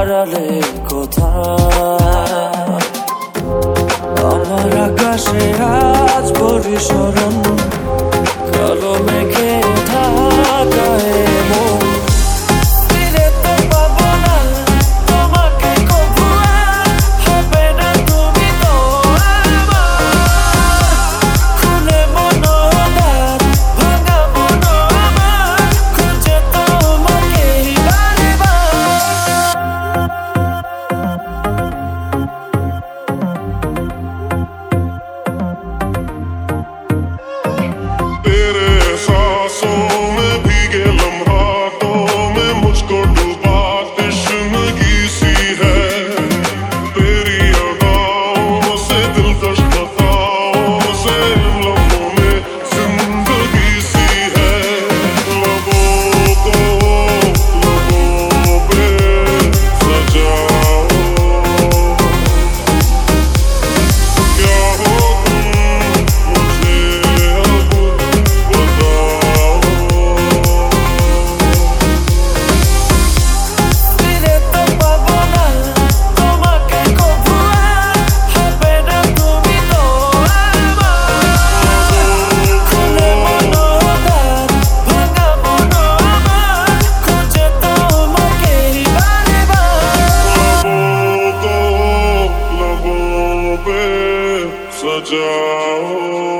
আড়ালে কোথায় আমার আকাশে আজ পরিসরণ কালো মেঘে ঢাকায় মন ফিরে তো পাবো না তোমাকে কভু আর হবে না তুমি তো আমার খুলে মনোদার ভাঙা মনো আমার খুঁজে তোমাকে বারবার तेरे सांसों में भीगे लम्हातों में मुझको डूबा तश्नगी सी है तेरी अदाओं से दिलकश लताओं से लम्हों में जिंदगी सी है लबों को लबों पे सजाओ क्या हो तुम मुझे अब बताओ ফিরে তো পাবো না তোমাকে কভু আর হবে না তুমি তো আমার খুলে মনোদার ভাঙা মনো আমার খুঁজে তোমাকে বারবার लबों को लबों पे सजाओ